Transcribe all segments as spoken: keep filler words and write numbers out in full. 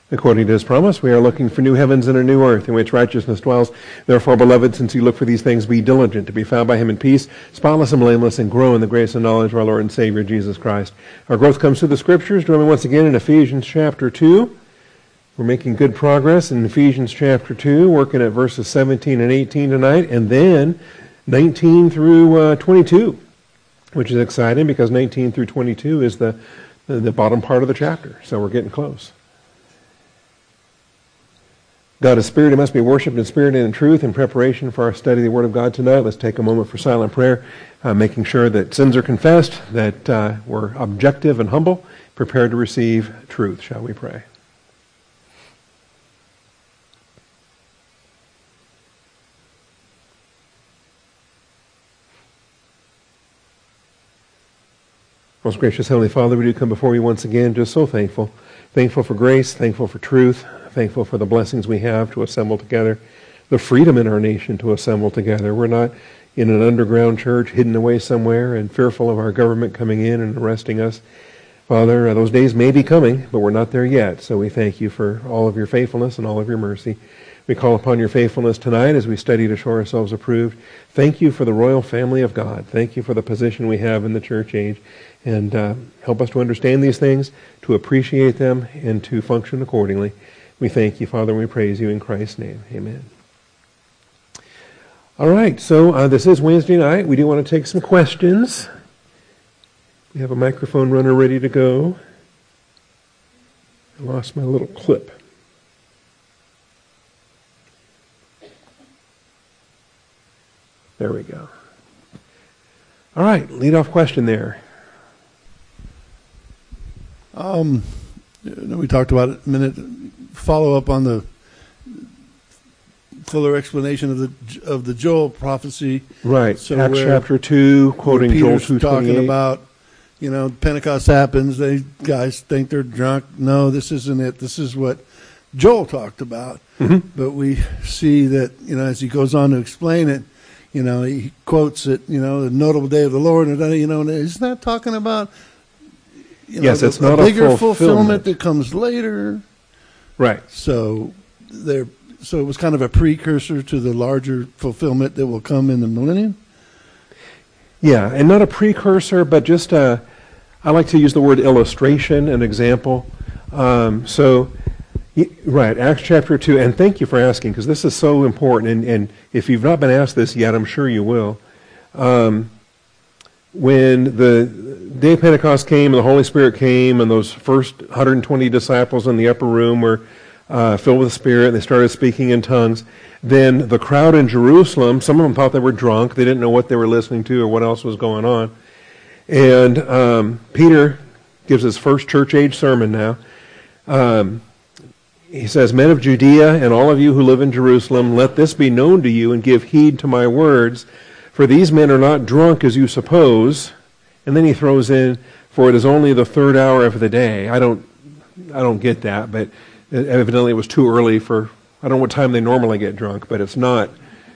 According to his promise, we are looking for new heavens and a new earth in which righteousness dwells. Therefore, beloved, since you look for these things, be diligent to be found by him in peace, spotless and blameless, and grow in the grace and knowledge of our Lord and Savior, Jesus Christ. Our growth comes through the Scriptures. Join me once again in Ephesians chapter two. We're making good progress in Ephesians chapter two, working at verses seventeen and eighteen tonight, and then nineteen through uh, twenty-two, which is exciting because nineteen through twenty-two is the, the, the bottom part of the chapter, so we're getting close. God is spirit and must be worshipped in spirit and in truth. In preparation for our study of the Word of God tonight, let's take a moment for silent prayer, uh, making sure that sins are confessed, that uh, we're objective and humble, prepared to receive truth. Shall we pray? Most gracious Heavenly Father, we do come before you once again just so thankful. Thankful for grace, thankful for truth, thankful for the blessings we have to assemble together, the freedom in our nation to assemble together. We're not in an underground church hidden away somewhere and fearful of our government coming in and arresting us. Father, those days may be coming, but we're not there yet. So we thank you for all of your faithfulness and all of your mercy. We call upon your faithfulness tonight as we study to show ourselves approved. Thank you for the royal family of God. Thank you for the position we have in the church age. And uh, help us to understand these things, to appreciate them, and to function accordingly. We thank you, Father, and we praise you in Christ's name. Amen. All right, so uh, this is Wednesday night. We do want to take some questions. We have a microphone runner ready to go. I lost my little clip. There we go. All right, lead off question there. Um, we talked about it a minute. Follow up on the fuller explanation of the of the Joel prophecy. Right. So Acts where, chapter two, quoting Joel Peter's two twenty-eight. talking about, you know, Pentecost happens. They guys think they're drunk. No, this isn't it. This is what Joel talked about. Mm-hmm. But we see that, you know, as he goes on to explain it, you know, he quotes it. You know, the notable day of the Lord. And you know, isn't that talking about? You know, yes, the, it's not a bigger a fulfillment. fulfillment that comes later. Right. So there. So it was kind of a precursor to the larger fulfillment that will come in the millennium. Yeah, and not a precursor, but just a. I like to use the word illustration, an example. Um, so, right, Acts chapter two, and thank you for asking because this is so important. And, and if you've not been asked this yet, I'm sure you will. Um, when the day of Pentecost came and the Holy Spirit came and those first one hundred twenty disciples in the upper room were uh, filled with the Spirit and they started speaking in tongues, then the crowd in Jerusalem, some of them thought they were drunk. They didn't know what they were listening to or what else was going on. And um, Peter gives his first church age sermon now. Um, he says, "Men of Judea and all of you who live in Jerusalem, let this be known to you and give heed to my words. For these men are not drunk as you suppose." And then he throws in, "For it is only the third hour of the day." I don't, I don't get that, but evidently it was too early for. I don't know what time they normally get drunk, but it's not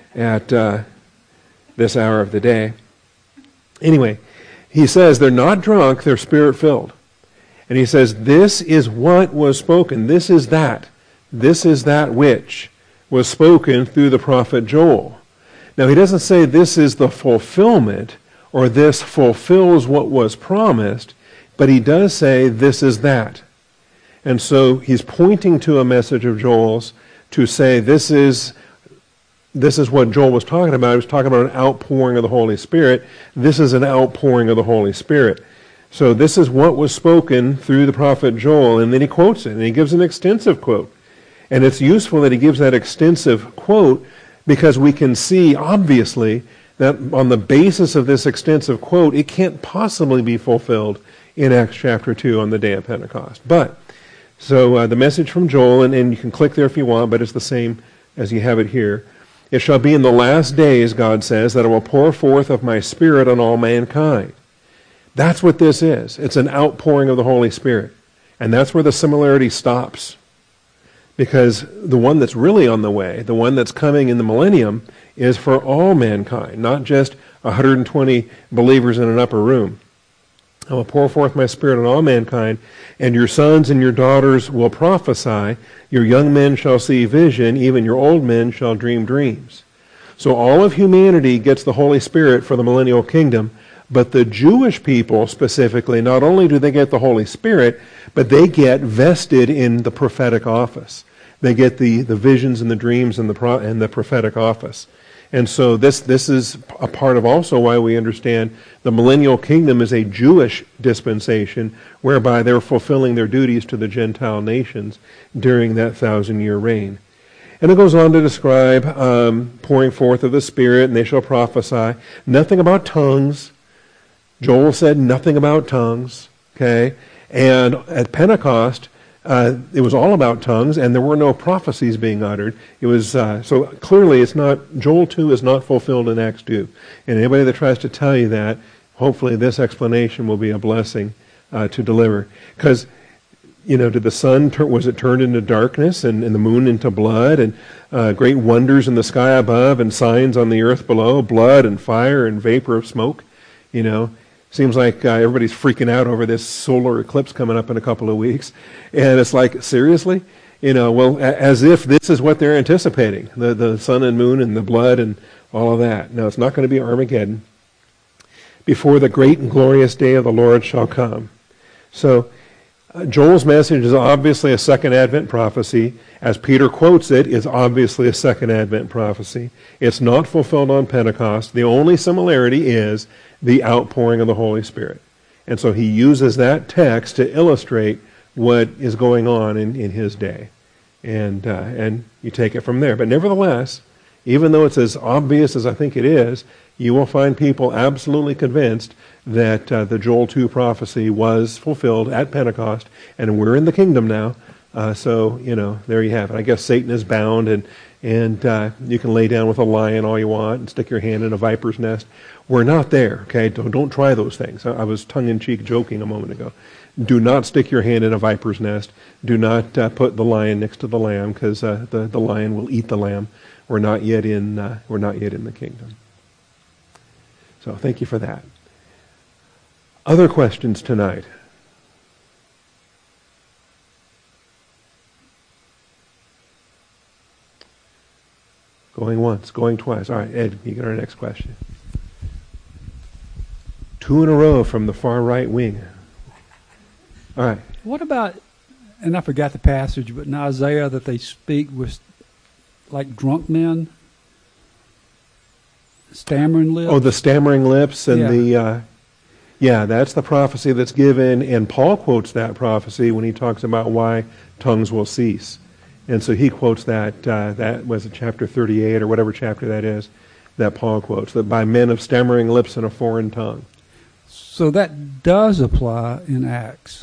at uh, this hour of the day. Anyway, he says they're not drunk; they're spirit-filled, and he says this is what was spoken. This is that. This is that which was spoken through the prophet Joel. Now, he doesn't say this is the fulfillment or this fulfills what was promised, but he does say this is that. And so he's pointing to a message of Joel's to say this is this is what Joel was talking about. He was talking about an outpouring of the Holy Spirit. This is an outpouring of the Holy Spirit. So this is what was spoken through the prophet Joel, and then he quotes it, and he gives an extensive quote. And it's useful that he gives that extensive quote because we can see, obviously, that on the basis of this extensive quote, it can't possibly be fulfilled in Acts chapter two on the day of Pentecost. But, so uh, the message from Joel, and, and you can click there if you want, but it's the same as you have it here. "It shall be in the last days," God says, "that I will pour forth of my Spirit on all mankind." That's what this is. It's an outpouring of the Holy Spirit. And that's where the similarity stops. Because the one that's really on the way, the one that's coming in the millennium, is for all mankind, not just one hundred twenty believers in an upper room. I will pour forth my Spirit on all mankind, and your sons and your daughters will prophesy. Your young men shall see vision, even your old men shall dream dreams. So all of humanity gets the Holy Spirit for the millennial kingdom, but the Jewish people specifically, not only do they get the Holy Spirit, but they get vested in the prophetic office. They get the, the visions and the dreams and the pro, and the prophetic office. And so this this is a part of also why we understand the millennial kingdom is a Jewish dispensation, whereby they're fulfilling their duties to the Gentile nations during that thousand-year reign. And it goes on to describe um, pouring forth of the Spirit, and they shall prophesy. Nothing about tongues. Joel said nothing about tongues. Okay, and at Pentecost, Uh, it was all about tongues, and there were no prophecies being uttered. It was uh, so clearly it's not, Joel two is not fulfilled in Acts two. And anybody that tries to tell you that, hopefully this explanation will be a blessing uh, to deliver. Because, you know, did the sun, tur- was it turned into darkness, and, and the moon into blood, and uh, great wonders in the sky above, and signs on the earth below, blood and fire and vapor of smoke? You know, seems like uh, everybody's freaking out over this solar eclipse coming up in a couple of weeks. And it's like, seriously? You know, well, a- as if this is what they're anticipating, the, the sun and moon and the blood and all of that. No, it's not going to be Armageddon. Before the great and glorious day of the Lord shall come. So, uh, Joel's message is obviously a second Advent prophecy. As Peter quotes it, it's obviously a second Advent prophecy. It's not fulfilled on Pentecost. The only similarity is the outpouring of the Holy Spirit. And so he uses that text to illustrate what is going on in, in his day. And uh, and you take it from there. But nevertheless, even though it's as obvious as I think it is, you will find people absolutely convinced that uh, the Joel two prophecy was fulfilled at Pentecost, and we're in the kingdom now. Uh, so, you know, there you have it. I guess Satan is bound, and and uh, you can lay down with a lion all you want and stick your hand in a viper's nest. We're not there, okay? Don't, don't try those things. I, I was tongue-in-cheek joking a moment ago. Do not stick your hand in a viper's nest. Do not uh, put the lion next to the lamb, because uh, the, the lion will eat the lamb. We're not yet in uh, we're not yet in the kingdom. So thank you for that. Other questions tonight? Going once, going twice. All right, Ed, you get our next question. Two in a row from the far right wing. All right. What about, and I forgot the passage, but in Isaiah that they speak with like drunk men, stammering lips? Oh, the stammering lips and Yeah. the, uh, yeah, that's the prophecy that's given, and Paul quotes that prophecy when he talks about why tongues will cease. And so he quotes that, uh, that was in chapter thirty-eight or whatever chapter that is, that Paul quotes, that by men of stammering lips and a foreign tongue. So that does apply in Acts.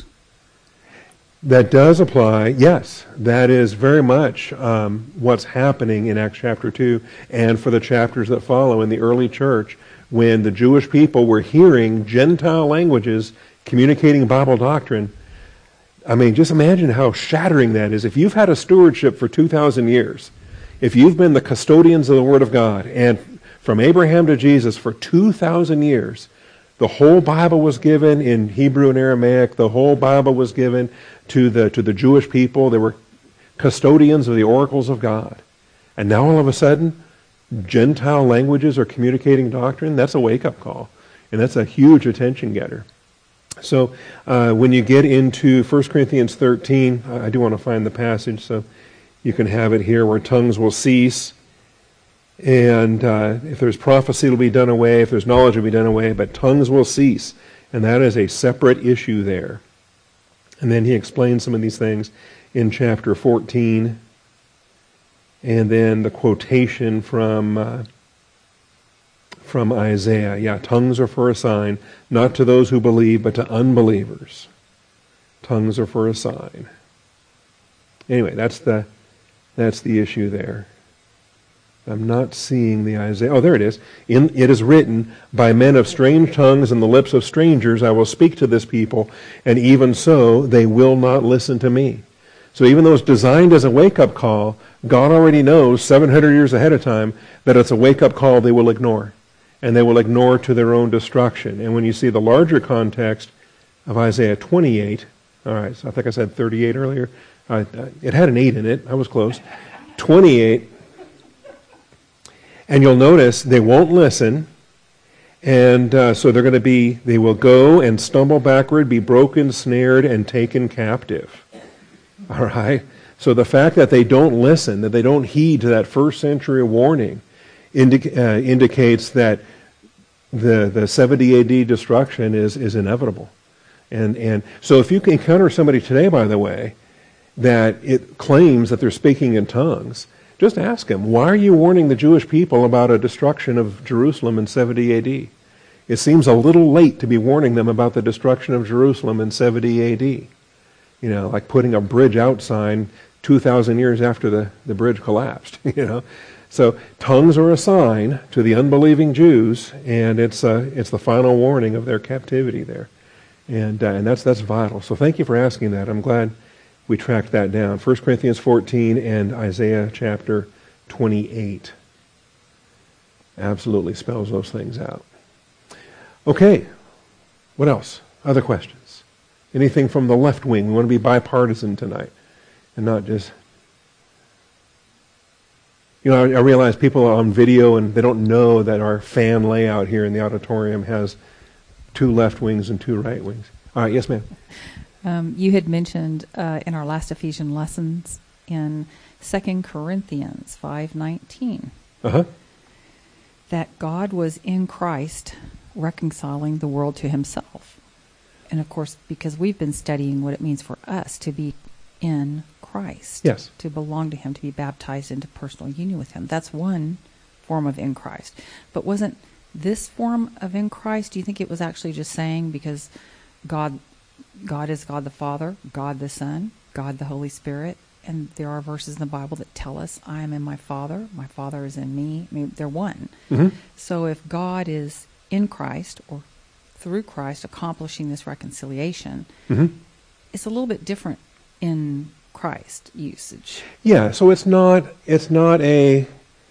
That does apply, yes. That is very much um, what's happening in Acts chapter two and for the chapters that follow in the early church, when the Jewish people were hearing Gentile languages communicating Bible doctrine. I mean, just imagine how shattering that is. If you've had a stewardship for two thousand years, if you've been the custodians of the Word of God, and from Abraham to Jesus for two thousand years, the whole Bible was given in Hebrew and Aramaic, the whole Bible was given to the to the Jewish people. They were custodians of the oracles of God. And now all of a sudden, Gentile languages are communicating doctrine. That's a wake-up call. And that's a huge attention getter. So uh, when you get into First Corinthians thirteen, I do want to find the passage so you can have it here, where tongues will cease. And uh, if there's prophecy, it'll be done away. If there's knowledge, it'll be done away. But tongues will cease. And that is a separate issue there. And then he explains some of these things in chapter fourteen. And then the quotation from uh, from Isaiah. Yeah, tongues are for a sign, not to those who believe, but to unbelievers. Tongues are for a sign. Anyway, that's the that's the issue there. I'm not seeing the Isaiah. Oh, there it is. In, it is written, by men of strange tongues and the lips of strangers I will speak to this people, and even so they will not listen to me. So even though it's designed as a wake-up call, God already knows seven hundred years ahead of time that it's a wake-up call they will ignore. And they will ignore to their own destruction. And when you see the larger context of Isaiah twenty-eight. All right, so I think I said thirty-eight earlier. Uh, it had an eight in it. I was close. twenty-eight. And you'll notice they won't listen. And uh, so they're going to be, they will go and stumble backward, be broken, snared, and taken captive. All right? So the fact that they don't listen, that they don't heed to that first century warning, indi- uh, indicates that the the seventy A D destruction is, is inevitable. And and so if you encounter somebody today, by the way, that it claims that they're speaking in tongues, just ask them, why are you warning the Jewish people about a destruction of Jerusalem in seventy A D? It seems a little late to be warning them about the destruction of Jerusalem in seventy A D. You know, like putting a bridge out sign two thousand years after the, the bridge collapsed, you know. So tongues are a sign to the unbelieving Jews, and it's uh, it's the final warning of their captivity there. And uh, and that's that's vital. So thank you for asking that. I'm glad we tracked that down. First Corinthians fourteen and Isaiah chapter twenty-eight absolutely spells those things out. Okay, what else? Other questions? Anything from the left wing? We want to be bipartisan tonight and not just... You know, I, I realize people are on video and they don't know that our fan layout here in the auditorium has two left wings and two right wings. All right, yes, ma'am. Um, you had mentioned uh, in our last Ephesian lessons in Second Corinthians five nineteen uh-huh. that God was in Christ reconciling the world to himself. And of course, because we've been studying what it means for us to be in Christ, yes, to belong to him, to be baptized into personal union with him. That's one form of in Christ. But wasn't this form of in Christ, do you think it was actually just saying because God God is God the Father, God the Son, God the Holy Spirit, and there are verses in the Bible that tell us, I am in my Father, my Father is in me. I mean, they're one. Mm-hmm. So if God is in Christ or through Christ accomplishing this reconciliation, mm-hmm. it's a little bit different in Christ usage. Yeah, so it's not it's not a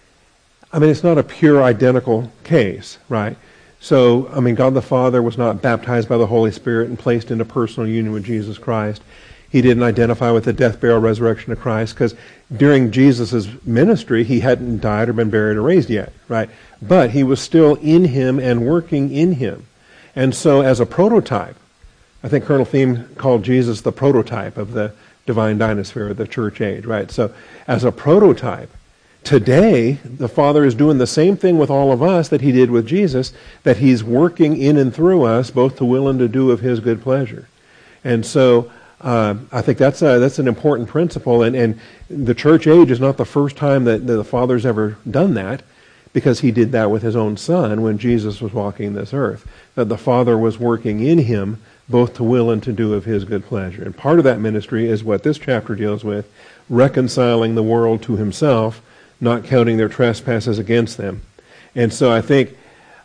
I mean it's not a pure identical case, right? So, I mean, God the Father was not baptized by the Holy Spirit and placed into personal union with Jesus Christ. He didn't identify with the death, burial, resurrection of Christ because during Jesus' ministry, he hadn't died or been buried or raised yet, right? But he was still in him and working in him. And so as a prototype, I think Colonel Thiem called Jesus the prototype of the divine dynasphere of the church age, right? So as a prototype, today, the Father is doing the same thing with all of us that he did with Jesus, that he's working in and through us, both to will and to do of his good pleasure. And so uh, I think that's a, that's an important principle. And, and the church age is not the first time that the Father's ever done that, because he did that with his own Son when Jesus was walking this earth, that the Father was working in him both to will and to do of his good pleasure. And part of that ministry is what this chapter deals with, reconciling the world to himself, not counting their trespasses against them. And so I think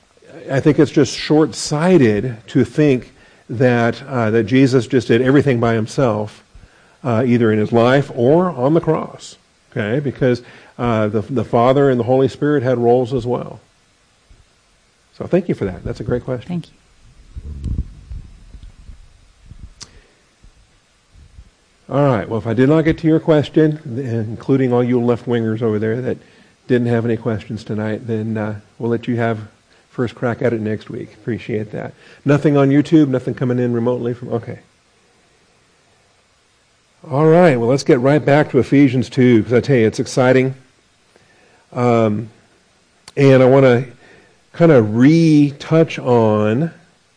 I think it's just short-sighted to think that uh, that Jesus just did everything by himself, uh, either in his life or on the cross. Okay, because uh, the the Father and the Holy Spirit had roles as well. So thank you for that. That's a great question. Thank you. All right. Well, if I did not get to your question, including all you left-wingers over there that didn't have any questions tonight, then uh, we'll let you have first crack at it next week. Appreciate that. Nothing on YouTube, nothing coming in remotely from... Okay. All right. Well, let's get right back to Ephesians two, because I tell you, it's exciting. Um, and I want to kind of retouch on...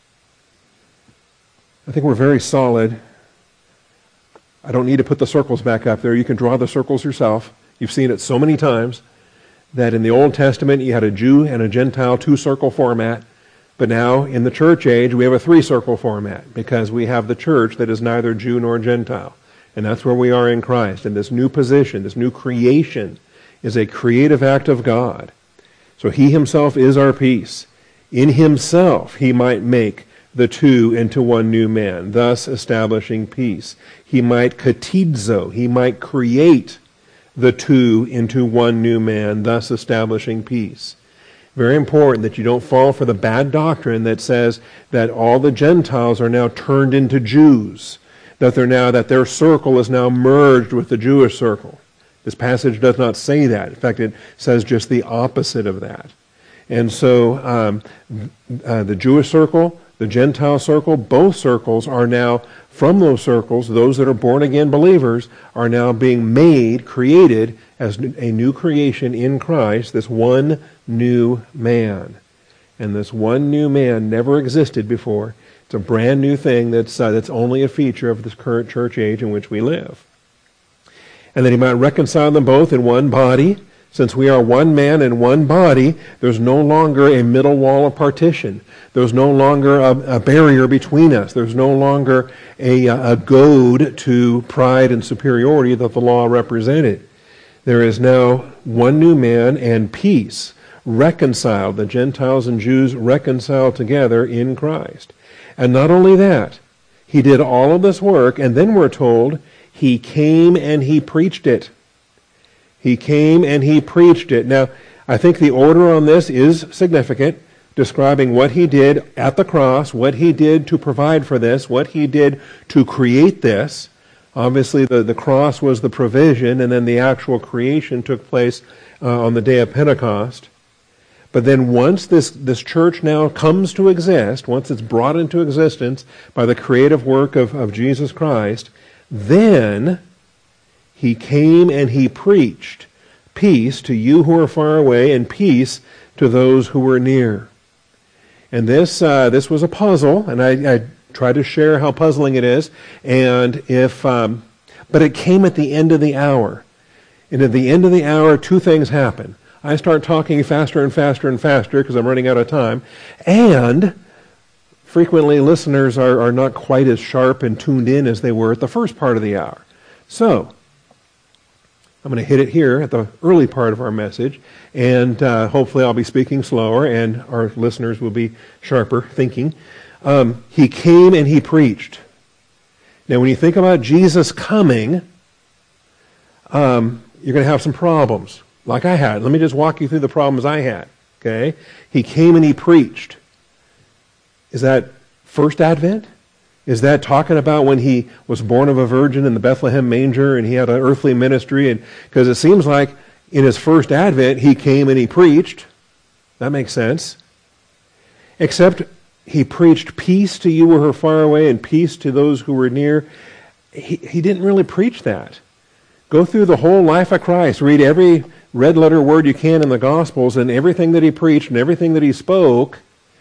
I think we're very solid... I don't need to put the circles back up there. You can draw the circles yourself. You've seen it so many times that in the Old Testament you had a Jew and a Gentile two-circle format, but now in the church age we have a three-circle format because we have the church that is neither Jew nor Gentile. And that's where we are in Christ. And this new position, this new creation, is a creative act of God. So he himself is our peace. In himself he might make the two into one new man, thus establishing peace. He might katidzo, he might create the two into one new man, thus establishing peace. Very important that you don't fall for the bad doctrine that says that all the Gentiles are now turned into Jews, that they're now that their circle is now merged with the Jewish circle. This passage does not say that. In fact, it says just the opposite of that. And so um, uh, the Jewish circle, the Gentile circle, both circles are now, from those circles, those that are born-again believers are now being made, created as a new creation in Christ, this one new man. And this one new man never existed before. It's a brand new thing that's, uh, that's only a feature of this current church age in which we live. And that he might reconcile them both in one body. Since we are one man and one body, there's no longer a middle wall of partition. There's no longer a, a barrier between us. There's no longer a, a goad to pride and superiority that the law represented. There is now one new man and peace, reconciled, the Gentiles and Jews reconciled together in Christ. And not only that, he did all of this work, and then we're told he came and he preached it. He came and he preached it. Now, I think the order on this is significant, describing what he did at the cross, what he did to provide for this, what he did to create this. Obviously, the, the cross was the provision, and then the actual creation took place uh, on the day of Pentecost. But then once this, this church now comes to exist, once it's brought into existence by the creative work of, of Jesus Christ, then he came and he preached peace to you who are far away and peace to those who were near. And this uh, this was a puzzle, and I, I tried to share how puzzling it is. And if, um, but it came at the end of the hour. And at the end of the hour, two things happen. I start talking faster and faster and faster because I'm running out of time. And frequently listeners are, are not quite as sharp and tuned in as they were at the first part of the hour. So, I'm going to hit it here at the early part of our message, and uh, hopefully I'll be speaking slower and our listeners will be sharper thinking. Um, he came and he preached. Now, when you think about Jesus coming, um, you're going to have some problems, like I had. Let me just walk you through the problems I had. Okay, he came and he preached. Is that first Advent? Is that talking about when he was born of a virgin in the Bethlehem manger and he had an earthly ministry? And because it seems like in his first advent he came and he preached. That makes sense. Except he preached peace to you who are far away and peace to those who were near. He, he didn't really preach that. Go through the whole life of Christ. Read every red letter word you can in the Gospels, and everything that he preached and everything that he spoke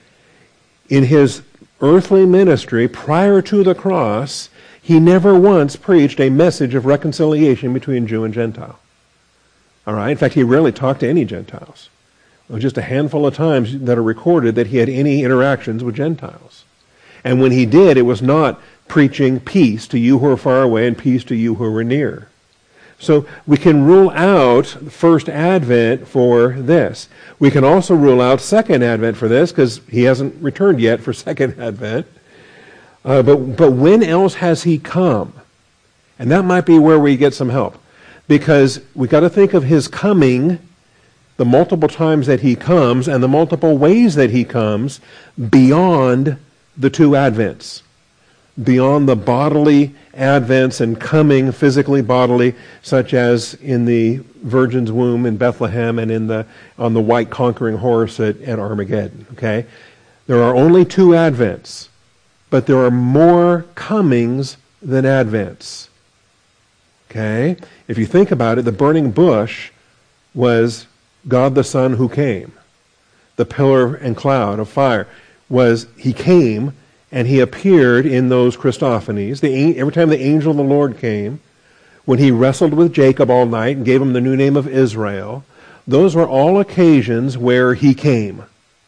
in his earthly ministry prior to the cross, he never once preached a message of reconciliation between Jew and Gentile. All right? In fact, he rarely talked to any Gentiles. It was just a handful of times that are recorded that he had any interactions with Gentiles. And when he did, it was not preaching peace to you who are far away and peace to you who are near. So we can rule out first Advent for this. We can also rule out second Advent for this because he hasn't returned yet for second Advent. Uh, but, but when else has he come? And that might be where we get some help. Because we got to think of his coming, the multiple times that he comes, and the multiple ways that he comes beyond the two Advents. Beyond the bodily advents and coming physically bodily, such as in the virgin's womb in Bethlehem and in the on the white conquering horse at, at Armageddon. Okay? There are only two advents, but there are more comings than advents. Okay? If you think about it, the burning bush was God the Son who came. The pillar and cloud of fire was he came. And he appeared in those Christophanies. The, every time the angel of the Lord came, when he wrestled with Jacob all night and gave him the new name of Israel, those were all occasions where he came.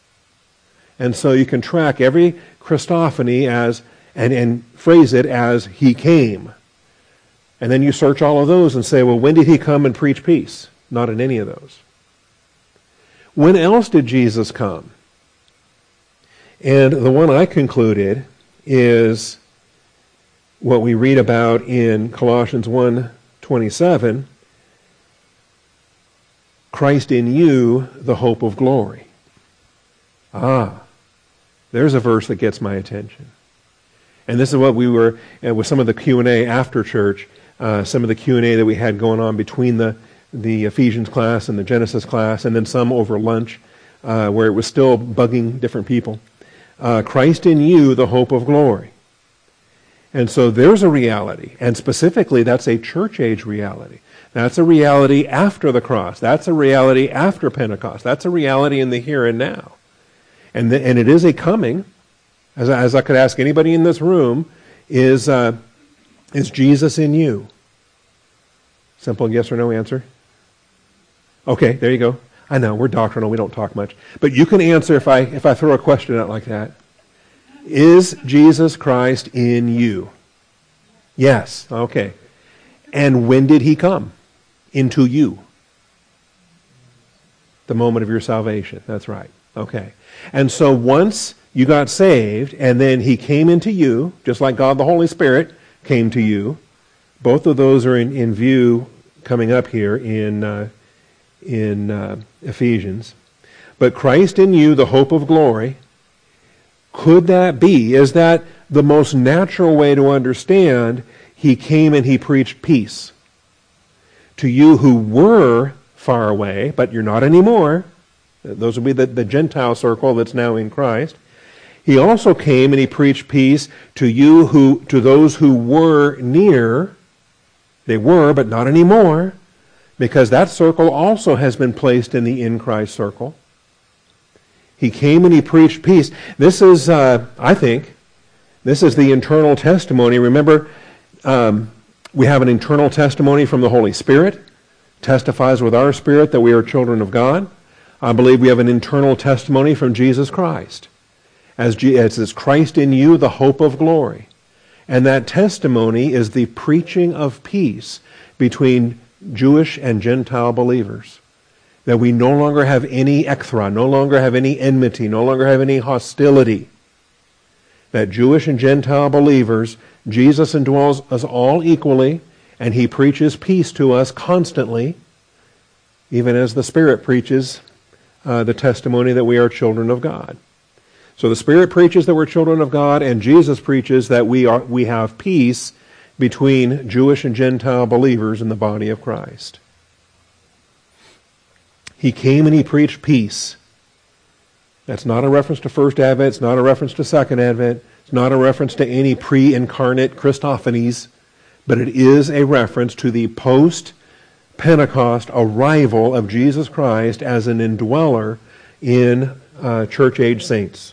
And so you can track every Christophany as and, and phrase it as he came. And then you search all of those and say, well, when did he come and preach peace? Not in any of those. When else did Jesus come? And the one I concluded is what we read about in Colossians one twenty-seven, Christ in you, the hope of glory. Ah, there's a verse that gets my attention. And this is what we were, uh, with some of the Q and A after church, uh, some of the Q and A that we had going on between the, the Ephesians class and the Genesis class, and then some over lunch, uh, where it was still bugging different people. Uh, Christ in you, the hope of glory. And so there's a reality, and specifically that's a church age reality. That's a reality after the cross. That's a reality after Pentecost. That's a reality in the here and now. And, the, and it is a coming. As I, as I could ask anybody in this room, is uh, is Jesus in you? Simple yes or no answer. Okay, there you go. I know, we're doctrinal, we don't talk much. But you can answer if I if I throw a question out like that. Is Jesus Christ in you? Yes, okay. And when did he come into you? The moment of your salvation, that's right. Okay. And so once you got saved, and then he came into you, just like God the Holy Spirit came to you. Both of those are in, in view coming up here in, uh, in uh, Ephesians. But Christ in you, the hope of glory, could that be, is that the most natural way to understand he came and he preached peace? To you who were far away, but you're not anymore, those would be the, the Gentile circle that's now in Christ. He also came and he preached peace to you who, to those who were near. They were, but not anymore, because that circle also has been placed in the in Christ circle. He came and he preached peace. This is, uh, I think, this is the internal testimony. Remember, um, we have an internal testimony from the Holy Spirit, testifies with our spirit that we are children of God. I believe we have an internal testimony from Jesus Christ. As, G- as is Christ in you, the hope of glory. And that testimony is the preaching of peace between Jewish and Gentile believers. That we no longer have any echthra, no longer have any enmity, no longer have any hostility. That Jewish and Gentile believers, Jesus indwells us all equally, and he preaches peace to us constantly, even as the Spirit preaches uh, the testimony that we are children of God. So the Spirit preaches that we're children of God, and Jesus preaches that we are we have peace between Jewish and Gentile believers in the body of Christ. He came and he preached peace. That's not a reference to First Advent. It's not a reference to Second Advent. It's not a reference to any pre-incarnate Christophanies, but it is a reference to the post-Pentecost arrival of Jesus Christ as an indweller in uh, church-age saints.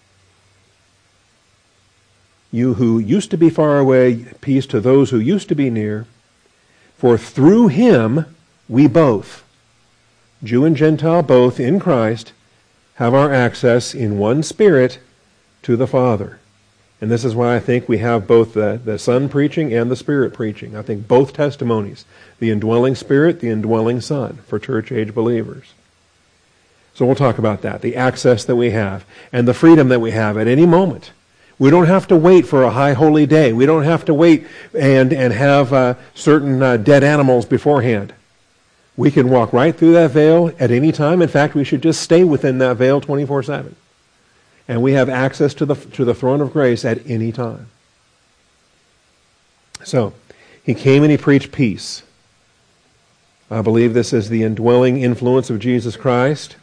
You who used to be far away, peace to those who used to be near. For through him we both, Jew and Gentile both in Christ, have our access in one Spirit to the Father. And this is why I think we have both the, the Son preaching and the Spirit preaching. I think both testimonies, the indwelling Spirit, the indwelling Son, for church-age believers. So we'll talk about that, the access that we have, and the freedom that we have at any moment. We don't have to wait for a high holy day. We don't have to wait and, and have uh, certain uh, dead animals beforehand. We can walk right through that veil at any time. In fact, we should just stay within that veil twenty-four seven. And we have access to the, to the throne of grace at any time. So, he came and he preached peace. I believe this is the indwelling influence of Jesus Christ,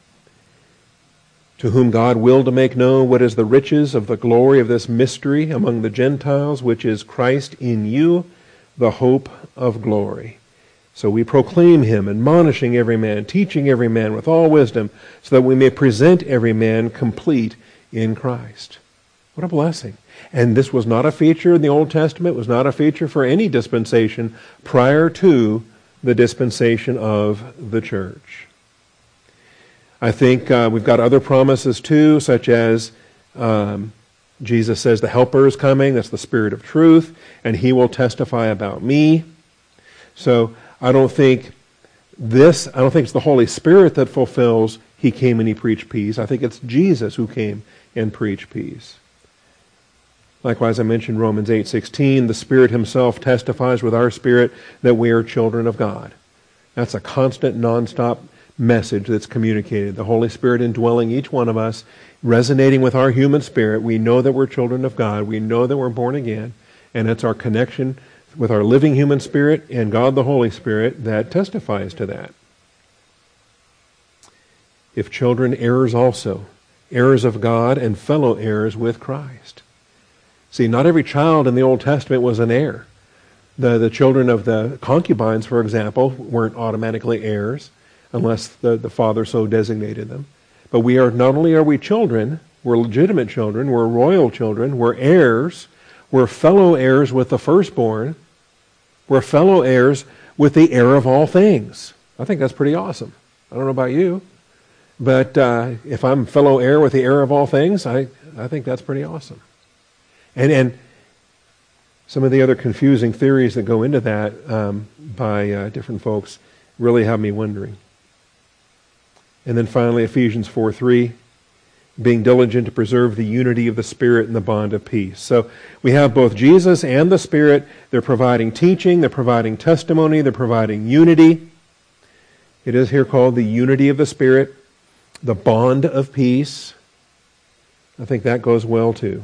to whom God willed to make known what is the riches of the glory of this mystery among the Gentiles, which is Christ in you, the hope of glory. So we proclaim him, admonishing every man, teaching every man with all wisdom, so that we may present every man complete in Christ. What a blessing. And this was not a feature in the Old Testament, was not a feature for any dispensation prior to the dispensation of the church. I think uh, we've got other promises too, such as um, Jesus says the Helper is coming, that's the Spirit of truth, and he will testify about me. So I don't think this, I don't think it's the Holy Spirit that fulfills he came and he preached peace. I think it's Jesus who came and preached peace. Likewise, I mentioned Romans eight sixteen, the Spirit himself testifies with our spirit that we are children of God. That's a constant, nonstop message that's communicated. The Holy Spirit indwelling each one of us, resonating with our human spirit. We know that we're children of God. We know that we're born again. And it's our connection with our living human spirit and God the Holy Spirit that testifies to that. If children, heirs also, heirs of God and fellow heirs with Christ. See, not every child in the Old Testament was an heir. The, the children of the concubines, for example, weren't automatically heirs unless the, the father so designated them. But we are, not only are we children, we're legitimate children, we're royal children, we're heirs, we're fellow heirs with the firstborn, we're fellow heirs with the heir of all things. I think that's pretty awesome. I don't know about you, but uh, if I'm fellow heir with the heir of all things, I, I think that's pretty awesome. And and some of the other confusing theories that go into that um, by uh, different folks really have me wondering. And then finally, Ephesians four three, being diligent to preserve the unity of the Spirit in the bond of peace. So we have both Jesus and the Spirit. They're providing teaching, they're providing testimony, they're providing unity. It is here called the unity of the Spirit, the bond of peace. I think that goes well too.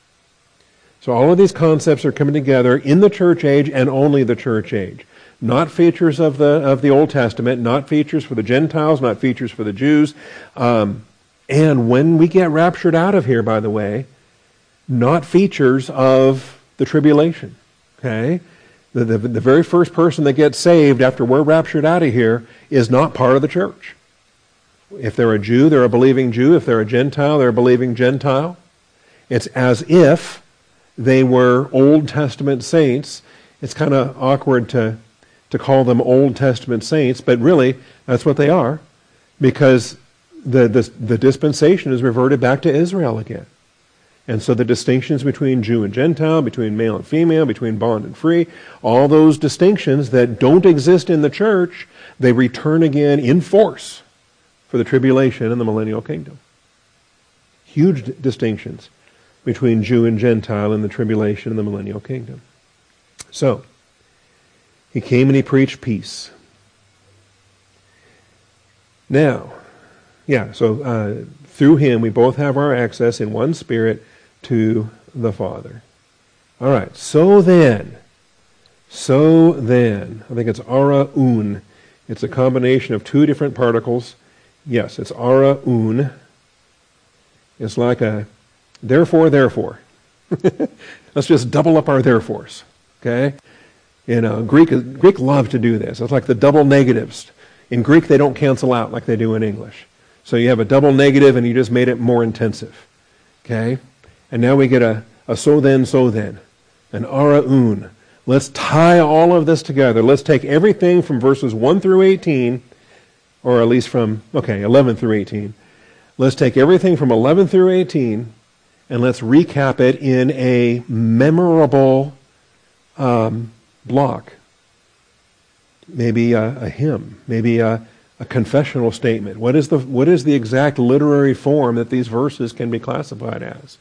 So all of these concepts are coming together in the church age and only the church age. Not features of the of the Old Testament, not features for the Gentiles, not features for the Jews. Um, and when we get raptured out of here, by the way, not features of the tribulation. Okay? The, the, the very first person that gets saved after we're raptured out of here is not part of the church. If they're a Jew, they're a believing Jew. If they're a Gentile, they're a believing Gentile. It's as if they were Old Testament saints. It's kind of awkward to, to call them Old Testament saints, but really that's what they are, because the, the, the dispensation is reverted back to Israel again. And so the distinctions between Jew and Gentile, between male and female, between bond and free, all those distinctions that don't exist in the church, they return again in force for the tribulation and the millennial kingdom. Huge d- distinctions between Jew and Gentile in the tribulation and the millennial kingdom. So, he came and he preached peace. Now, yeah, so uh, through him we both have our access in one spirit to the Father. All right, so then, so then, I think it's ara un. It's a combination of two different particles. Yes, it's ara un. It's like a therefore, therefore. Let's just double up our therefores. Okay? You know, Greek Greek love to do this. It's like the double negatives. In Greek, they don't cancel out like they do in English. So you have a double negative and you just made it more intensive. Okay? And now we get a, a so then, so then. An ara un. Let's tie all of this together. Let's take everything from verses one through eighteen, or at least from, okay, eleven through eighteen. Let's take everything from eleven through eighteen and let's recap it in a memorable um, block. Maybe a, a hymn, maybe a, a confessional statement. What is the what is the exact literary form that these verses can be classified as?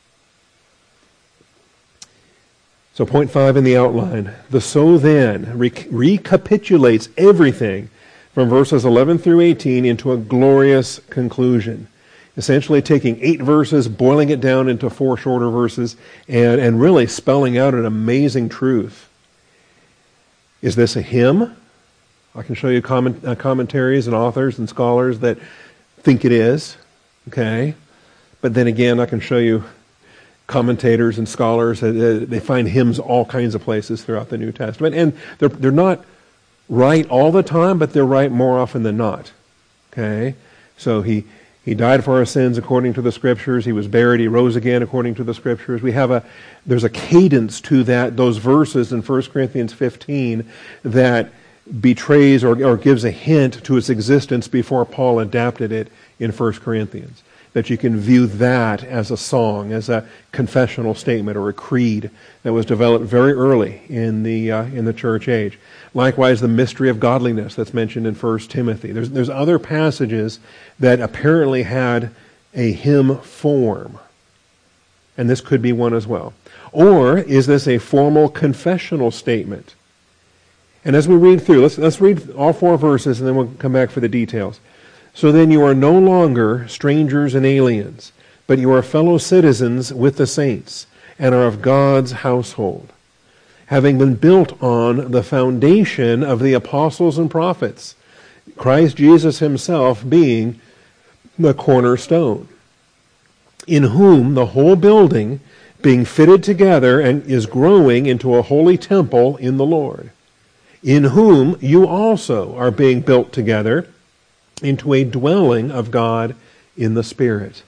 So point five in the outline, the so then rec- recapitulates everything from verses eleven through eighteen into a glorious conclusion. Essentially taking eight verses, boiling it down into four shorter verses, and, and really spelling out an amazing truth. Is this a hymn? I can show you comment, uh, commentaries and authors and scholars that think it is. Okay? But then again, I can show you commentators and scholars. Uh, they find hymns all kinds of places throughout the New Testament. And they're, they're not right all the time, but they're right more often than not. Okay? So he... He died for our sins according to the Scriptures. He was buried. He rose again according to the Scriptures. We have a, there's a cadence to that, those verses in First Corinthians fifteen that betrays or, or gives a hint to its existence before Paul adapted it in First Corinthians. That you can view that as a song, as a confessional statement or a creed that was developed very early in the uh, in the church age. Likewise, the mystery of godliness that's mentioned in First Timothy. There's there's other passages that apparently had a hymn form, and this could be one as well. Or is this a formal confessional statement? And as we read through, let's, let's read all four verses and then we'll come back for the details. So then you are no longer strangers and aliens, but you are fellow citizens with the saints and are of God's household, having been built on the foundation of the apostles and prophets, Christ Jesus himself being the cornerstone, in whom the whole building, being fitted together, and is growing into a holy temple in the Lord, in whom you also are being built together into a dwelling of God in the Spirit.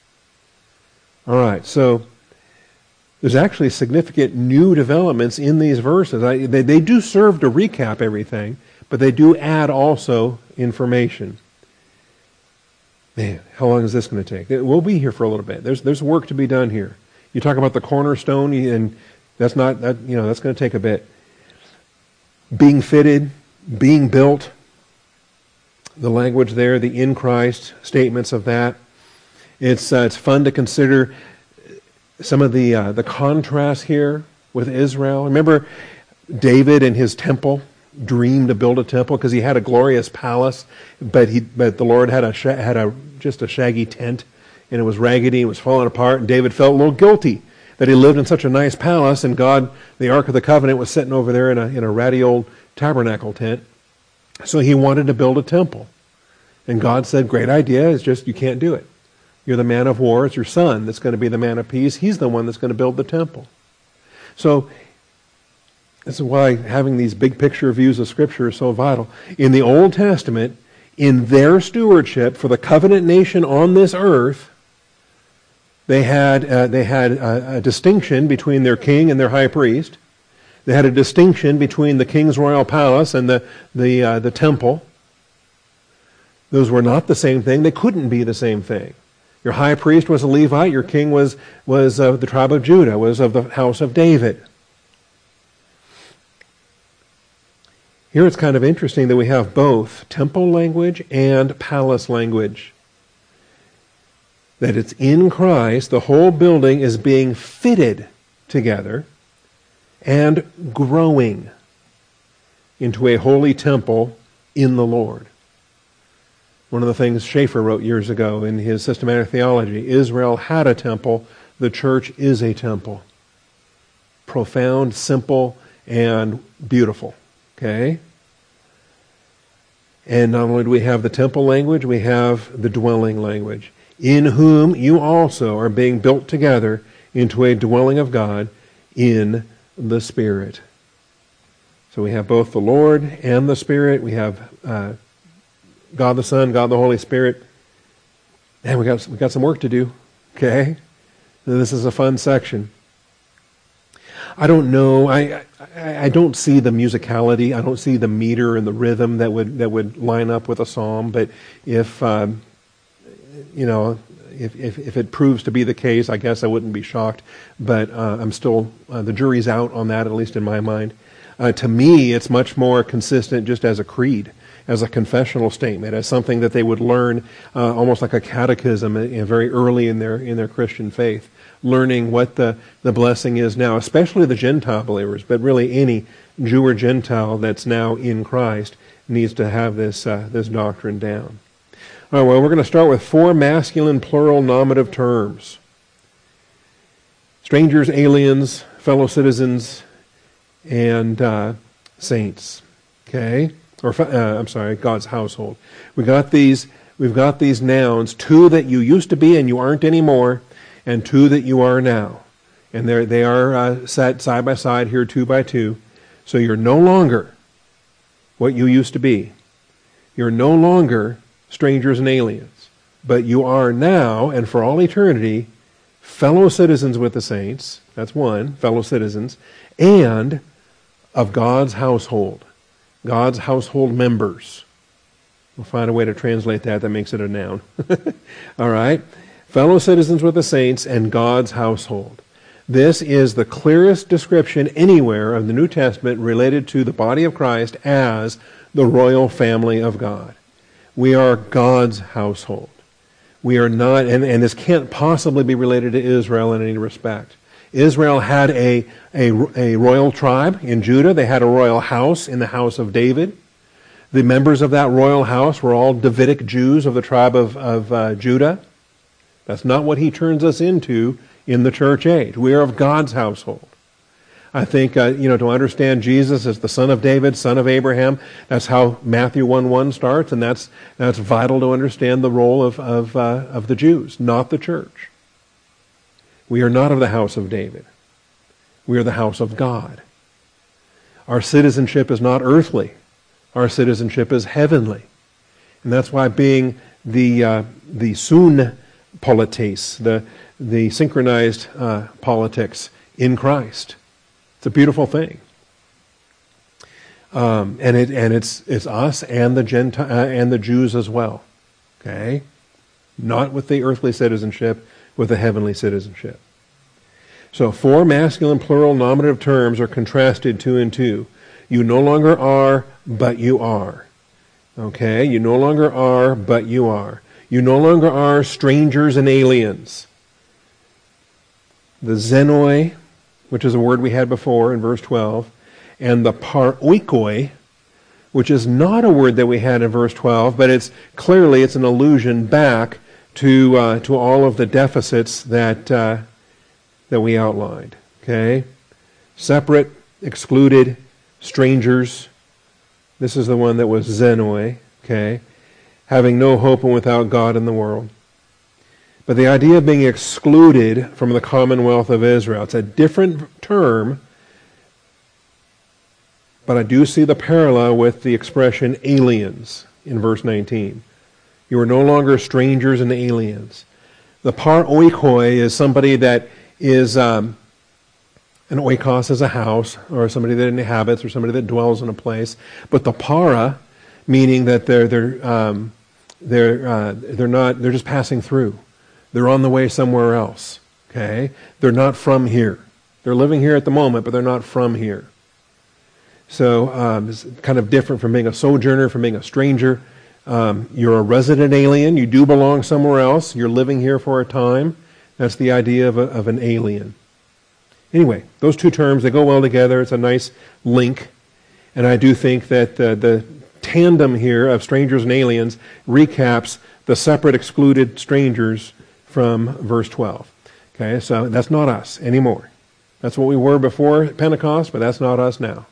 All right, so there's actually significant new developments in these verses. I, they, they do serve to recap everything, but they do add also information. Man, how long is this going to take? We'll be here for a little bit. There's there's work to be done here. You talk about the cornerstone, and that's not that you know that's going to take a bit. Being fitted, being built. The language there, the in Christ statements of that. It's uh, it's fun to consider some of the uh, the contrast here with Israel. Remember David and his temple, dreamed to build a temple because he had a glorious palace, but he but the Lord had a had a just a shaggy tent, and it was raggedy, it was falling apart, and David felt a little guilty that he lived in such a nice palace, and God, the Ark of the Covenant, was sitting over there in a in a ratty old tabernacle tent. So he wanted to build a temple. And God said, great idea, it's just you can't do it. You're the man of war, it's your son that's going to be the man of peace. He's the one that's going to build the temple. So this is why having these big picture views of Scripture is so vital. In the Old Testament, in their stewardship for the covenant nation on this earth, they had uh, they had a, a distinction between their king and their high priest. They had a distinction between the king's royal palace and the the uh, the temple. Those were not the same thing. They couldn't be the same thing. Your high priest was a Levite. Your king was was of the tribe of Judah, was of the house of David. Here it's kind of interesting that we have both temple language and palace language. That it's in Christ, the whole building is being fitted together and growing into a holy temple in the Lord. One of the things Schaeffer wrote years ago in his Systematic Theology, Israel had a temple, the church is a temple. Profound, simple, and beautiful. Okay? And not only do we have the temple language, we have the dwelling language. In whom you also are being built together into a dwelling of God in the Spirit. So we have both the Lord and the Spirit. We have uh, God the Son, God the Holy Spirit. And we got we got some work to do. Okay? This is a fun section. I don't know. I, I I don't see the musicality. I don't see the meter and the rhythm that would that would line up with a psalm. But if um, you know, if, if if it proves to be the case, I guess I wouldn't be shocked. But uh, I'm still uh, the jury's out on that, at least in my mind. Uh, to me, it's much more consistent just as a creed, as a confessional statement, as something that they would learn uh, almost like a catechism uh, very early in their in their Christian faith, learning what the, the blessing is now, especially the Gentile believers, but really any Jew or Gentile that's now in Christ needs to have this uh, this doctrine down. All right, well, we're going to start with four masculine plural nominative terms. Strangers, aliens, fellow citizens, and uh, saints. Okay? Or uh, I'm sorry, God's household. We got these. We've got these nouns: two that you used to be and you aren't anymore, and two that you are now. And they they are uh, set side by side here, two by two. So you're no longer what you used to be. You're no longer strangers and aliens, but you are now and for all eternity fellow citizens with the saints. That's one, fellow citizens, and of God's household. God's household members. We'll find a way to translate that that makes it a noun. All right? Fellow citizens with the saints and God's household. This is the clearest description anywhere of the New Testament related to the body of Christ as the royal family of God. We are God's household. We are not, and, and this can't possibly be related to Israel in any respect. Israel had a, a, a royal tribe in Judah. They had a royal house in the house of David. The members of that royal house were all Davidic Jews of the tribe of, of uh, Judah. That's not what he turns us into in the church age. We are of God's household. I think, uh, you know, to understand Jesus as the son of David, son of Abraham, that's how Matthew one one starts, and that's that's vital to understand the role of, of, uh, of the Jews, not the church. We are not of the house of David. We are the house of God. Our citizenship is not earthly. Our citizenship is heavenly. And that's why being the uh, the soon polites, the, the synchronized uh, politics in Christ, it's a beautiful thing. Um, and it and it's it's us and the Genti- uh, and the Jews as well. Okay? Not with the earthly citizenship, with the heavenly citizenship. So four masculine plural nominative terms are contrasted two and two. You no longer are, but you are. Okay? You no longer are, but you are. You no longer are strangers and aliens. The xenoi, which is a word we had before in verse twelve, and the paroikoi, which is not a word that we had in verse twelve, but it's clearly it's an allusion back to uh, to all of the deficits that uh, that we outlined. Okay, separate, excluded, strangers. This is the one that was xenoi. Okay, having no hope and without God in the world. But the idea of being excluded from the commonwealth of Israel, it's a different term, but I do see the parallel with the expression aliens in verse nineteen. You are no longer strangers and aliens. The paroikoi is somebody that is, um, an oikos is a house, or somebody that inhabits, or somebody that dwells in a place. But the para, meaning that they're they're um, they're uh, they're not they're just passing through. They're on the way somewhere else. Okay, they're not from here. They're living here at the moment, but they're not from here. So um, it's kind of different from being a sojourner, from being a stranger. Um, you're a resident alien. You do belong somewhere else. You're living here for a time. That's the idea of, a, of an alien. Anyway, those two terms, they go well together. It's a nice link. And I do think that uh, the tandem here of strangers and aliens recaps the separate excluded strangers from verse twelve. Okay, so that's not us anymore. That's what we were before Pentecost, but that's not us now.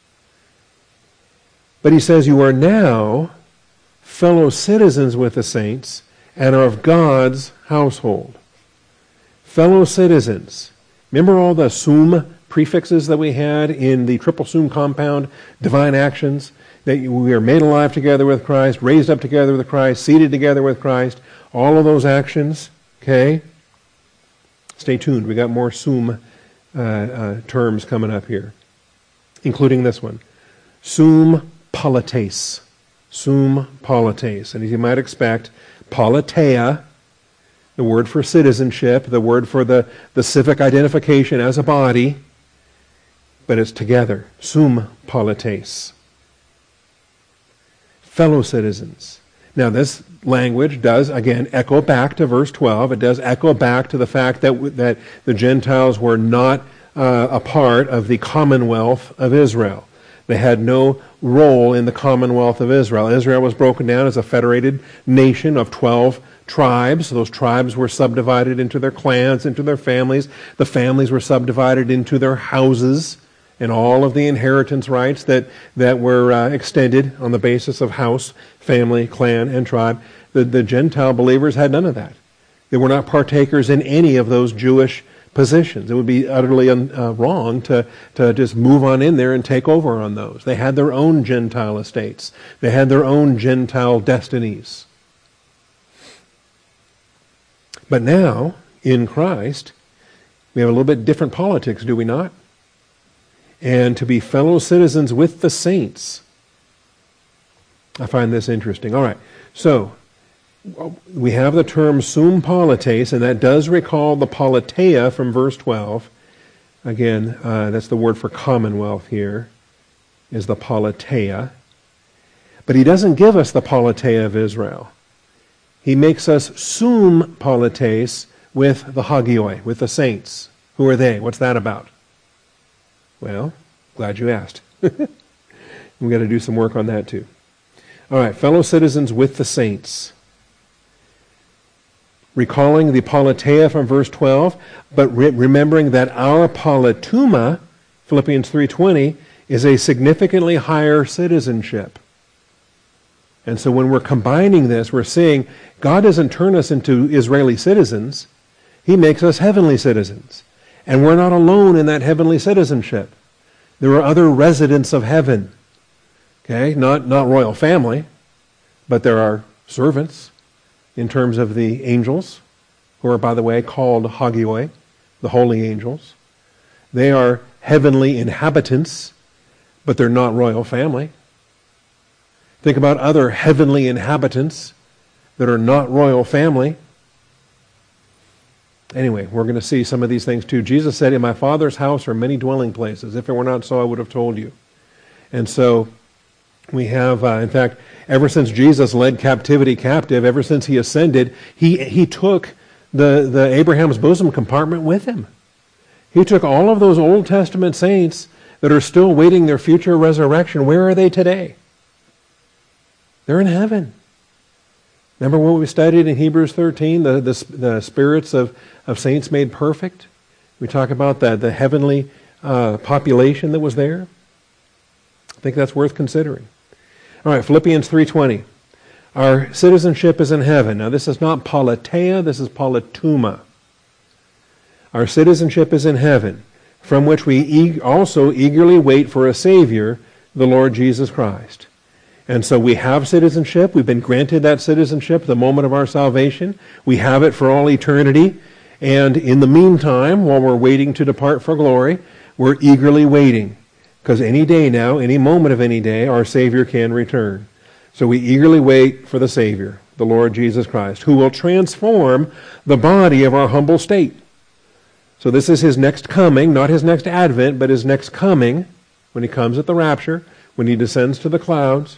But he says, you are now fellow citizens with the saints and are of God's household. Fellow citizens. Remember all the sum prefixes that we had in the triple sum compound, divine actions, that we are made alive together with Christ, raised up together with Christ, seated together with Christ, all of those actions, okay? Stay tuned. We got more sum uh, uh, terms coming up here, including this one. Sum polites. Sum polites. And as you might expect, politea, the word for citizenship, the word for the, the civic identification as a body, but it's together. Sum polites. Fellow citizens. Now this language does, again, echo back to verse twelve. It does echo back to the fact that, that the Gentiles were not uh, a part of the commonwealth of Israel. They had no role in the commonwealth of Israel. Israel was broken down as a federated nation of twelve tribes. Those tribes were subdivided into their clans, into their families. The families were subdivided into their houses and all of the inheritance rights that, that were uh, extended on the basis of house, family, clan, and tribe. The, the Gentile believers had none of that. They were not partakers in any of those Jewish positions. It would be utterly uh, wrong to, to just move on in there and take over on those. They had their own Gentile estates. They had their own Gentile destinies. But now, in Christ, we have a little bit different politics, do we not? And to be fellow citizens with the saints. I find this interesting. All right, so we have the term sum polites, and that does recall the politeia from verse twelve. Again, uh, that's the word for commonwealth here, is the politeia. But he doesn't give us the politeia of Israel. He makes us sum polites with the hagioi, with the saints. Who are they? What's that about? Well, glad you asked. We've got to do some work on that too. All right, fellow citizens with the saints. Recalling the politeia from verse twelve, but re- remembering that our politeuma, Philippians three twenty, is a significantly higher citizenship. And so when we're combining this, we're seeing God doesn't turn us into Israeli citizens. He makes us heavenly citizens. And we're not alone in that heavenly citizenship. There are other residents of heaven. Okay, not, not royal family, but there are servants in terms of the angels, who are, by the way, called hagioi, the holy angels. They are heavenly inhabitants, but they're not royal family. Think about other heavenly inhabitants that are not royal family. Anyway, we're going to see some of these things too. Jesus said, in my Father's house are many dwelling places. If it were not so, I would have told you. And so we have, uh, in fact, ever since Jesus led captivity captive, ever since he ascended, he, he took the, the Abraham's bosom compartment with him. He took all of those Old Testament saints that are still waiting their future resurrection. Where are they today? They're in heaven. Remember what we studied in Hebrews thirteen, the, the, the spirits of, of saints made perfect? We talk about the, the heavenly uh, population that was there. I think that's worth considering. All right, Philippians three twenty. Our citizenship is in heaven. Now this is not politeia, this is politeuma. Our citizenship is in heaven, from which we e- also eagerly wait for a Savior, the Lord Jesus Christ. And so we have citizenship. We've been granted that citizenship the moment of our salvation. We have it for all eternity. And in the meantime, while we're waiting to depart for glory, we're eagerly waiting. Because any day now, any moment of any day, our Savior can return. So we eagerly wait for the Savior, the Lord Jesus Christ, who will transform the body of our humble state. So this is his next coming, not his next advent, but his next coming, when he comes at the rapture, when he descends to the clouds.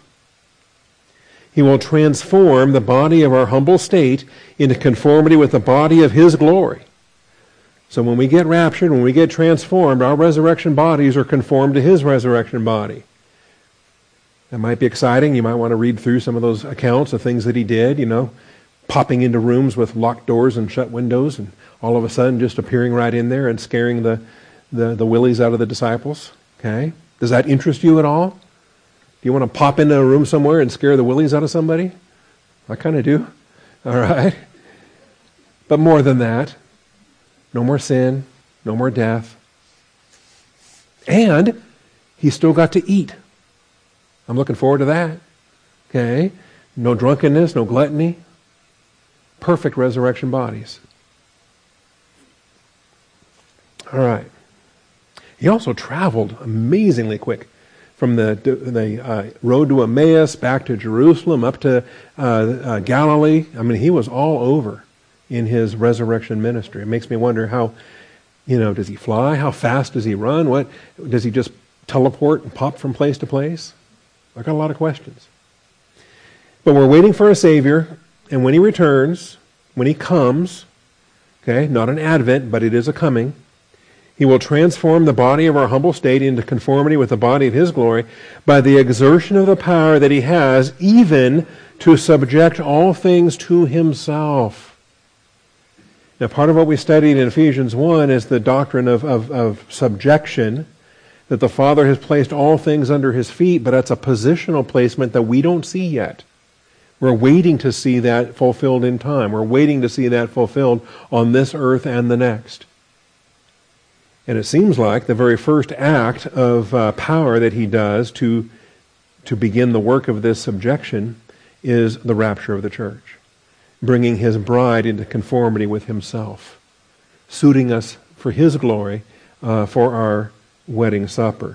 He will transform the body of our humble state into conformity with the body of his glory. So when we get raptured, when we get transformed, our resurrection bodies are conformed to his resurrection body. That might be exciting. You might want to read through some of those accounts of things that he did, you know, popping into rooms with locked doors and shut windows, and all of a sudden just appearing right in there and scaring the, the, the willies out of the disciples. Okay? Does that interest you at all? Do you want to pop into a room somewhere and scare the willies out of somebody? I kind of do. All right? But more than that, no more sin, no more death. And he still got to eat. I'm looking forward to that. Okay? No drunkenness, no gluttony. Perfect resurrection bodies. All right. He also traveled amazingly quick. From the, the uh, road to Emmaus, back to Jerusalem, up to uh, uh, Galilee. I mean, he was all over in his resurrection ministry. It makes me wonder how, you know, does he fly? How fast does he run? What does he just teleport and pop from place to place? I got a lot of questions. But we're waiting for a Savior, and when he returns, when he comes, okay, not an advent, but it is a coming, he will transform the body of our humble state into conformity with the body of his glory by the exertion of the power that he has even to subject all things to himself. Now, part of what we studied in Ephesians one is the doctrine of, of, of subjection, that the Father has placed all things under his feet, but that's a positional placement that we don't see yet. We're waiting to see that fulfilled in time. We're waiting to see that fulfilled on this earth and the next. And it seems like the very first act of uh, power that he does to, to begin the work of this subjection is the rapture of the church, bringing his bride into conformity with himself, suiting us for his glory uh, for our wedding supper.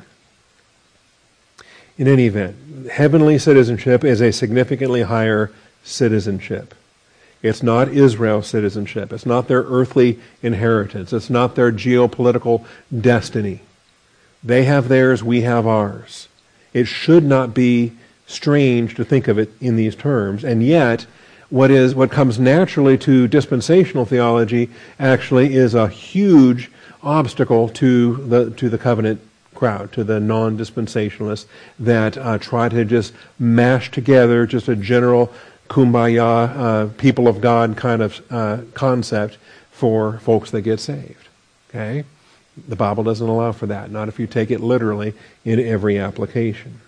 In any event, heavenly citizenship is a significantly higher citizenship. It's not Israel's citizenship. It's not their earthly inheritance. It's not their geopolitical destiny. They have theirs, we have ours. It should not be strange to think of it in these terms. And yet, what is what comes naturally to dispensational theology actually is a huge obstacle to the to the covenant crowd, to the non-dispensationalists that uh, try to just mash together just a general kumbaya, uh, people of God kind of uh, concept for folks that get saved. Okay? The Bible doesn't allow for that, not if you take it literally in every application.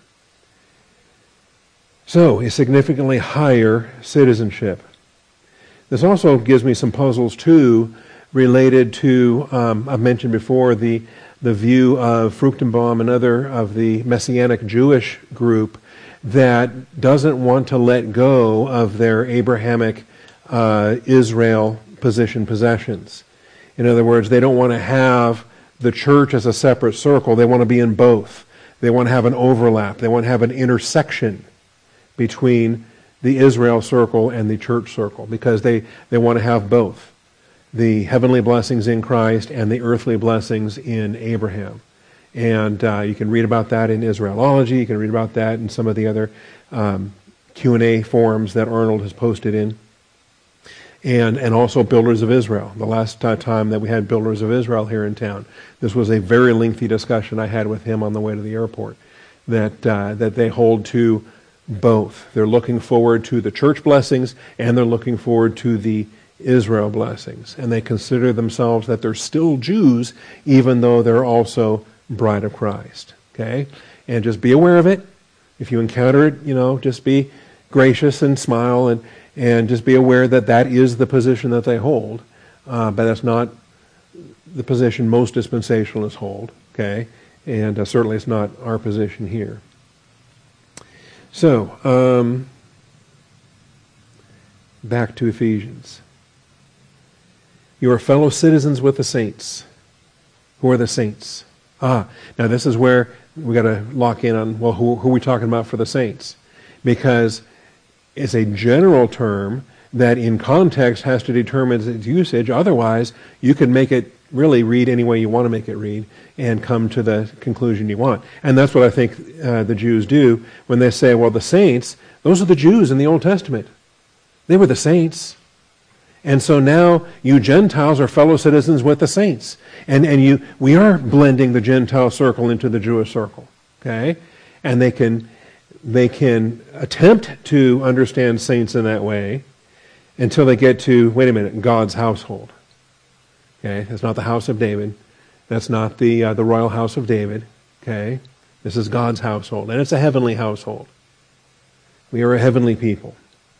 So, a significantly higher citizenship. This also gives me some puzzles, too, related to, um, I've mentioned before, the, the view of Fruchtenbaum and other of the Messianic Jewish group that doesn't want to let go of their Abrahamic uh, Israel position possessions. In other words, they don't want to have the church as a separate circle. They want to be in both. They want to have an overlap. They want to have an intersection between the Israel circle and the church circle, because they, they want to have both. The heavenly blessings in Christ and the earthly blessings in Abraham. And uh, you can read about that in Israelology. You can read about that in some of the other um, Q and A forums that Arnold has posted in. And and also Builders of Israel. The last uh, time that we had Builders of Israel here in town, this was a very lengthy discussion I had with him on the way to the airport, that uh, that they hold to both. They're looking forward to the church blessings, and they're looking forward to the Israel blessings. And they consider themselves that they're still Jews, even though they're also bride of Christ. Okay? And just be aware of it. If you encounter it, you know, just be gracious and smile, and, and just be aware that that is the position that they hold. Uh, but that's not the position most dispensationalists hold. Okay? And uh, certainly it's not our position here. So, um, back to Ephesians. You are fellow citizens with the saints. Who are the saints? Ah, now this is where we got to lock in on, well, who, who are we talking about for the saints? Because it's a general term that in context has to determine its usage. Otherwise, you can make it really read any way you want to make it read and come to the conclusion you want. And that's what I think uh, the Jews do when they say, well, the saints, those are the Jews in the Old Testament. They were the saints. And so now you Gentiles are fellow citizens with the saints. And and you we are blending the Gentile circle into the Jewish circle. Okay? And they can they can attempt to understand saints in that way until they get to, wait a minute, God's household. Okay? It's not the house of David. That's not the uh, the royal house of David. Okay? This is God's household. And it's a heavenly household. We are a heavenly people.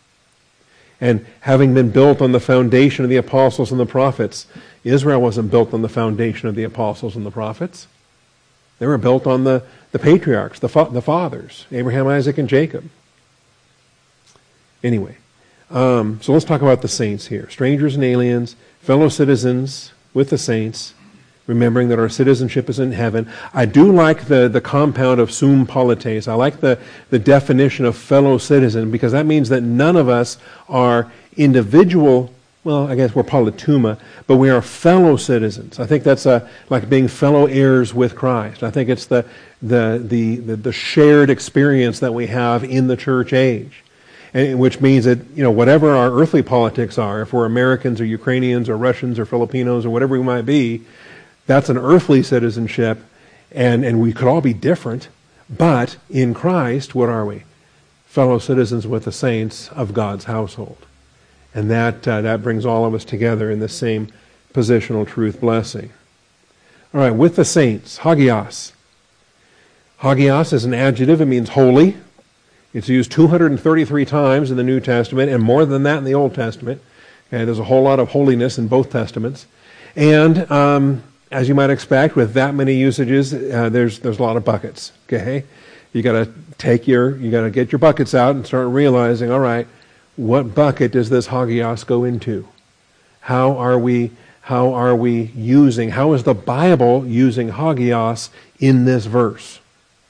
And having been built on the foundation of the apostles and the prophets, Israel wasn't built on the foundation of the apostles and the prophets. They were built on the, the patriarchs, the, fa- the fathers, Abraham, Isaac, and Jacob. Anyway, um, so let's talk about the saints here. Strangers and aliens, fellow citizens with the saints, remembering that our citizenship is in heaven. I do like the, the compound of sum polites. I like the, the definition of fellow citizen, because that means that none of us are individual, well, I guess we're polituma, but we are fellow citizens. I think that's a, like being fellow heirs with Christ. I think it's the, the, the, the, the shared experience that we have in the church age. And, which means that, you know, whatever our earthly politics are, if we're Americans or Ukrainians or Russians or Filipinos or whatever we might be, that's an earthly citizenship, and, and we could all be different, but in Christ, what are we? Fellow citizens with the saints of God's household. And that uh, that brings all of us together in the same positional truth blessing. All right, with the saints, hagios. Hagios is an adjective. It means holy. It's used two hundred thirty-three times in the New Testament, and more than that in the Old Testament. Okay, there's a whole lot of holiness in both Testaments. And um, as you might expect, with that many usages, uh, there's there's a lot of buckets. Okay, you got to take your you got to get your buckets out and start realizing, all right, what bucket does this hagios go into? How are we how are we using? How is the Bible using hagios in this verse